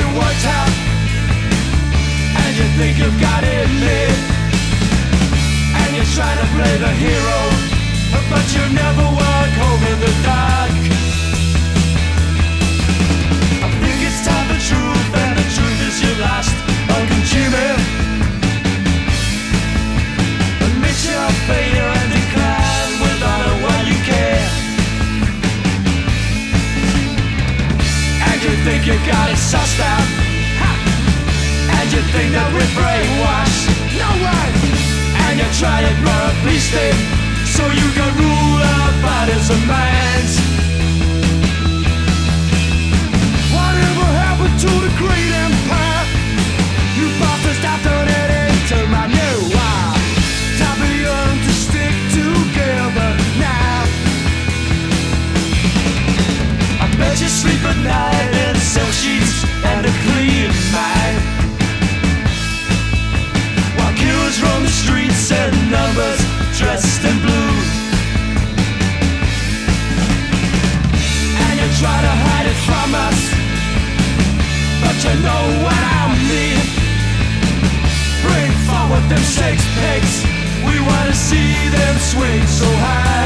it worked out, and you think you've got it made, and you try to play the hero, but you never walk home in the dark. I think it's time for truth, and the truth is you've lost Uncle Jimmy. Admit your failure and decline with honor while you can. And you think you got it sussed out, ha! And you think that we're brainwashed. No way! And you try to grow a peace state so you can rule our bodies and minds. Whatever happened to the great empire? You bastards stopped donating to my new wire. Time for young to stick together now. I bet you sleep at night in silk sheets and a clean mind, while killers roam the streets and numbers dressed in blue. And you try to hide it from us, but you know what I mean. Bring forward them six pigs, we wanna see them swing so high.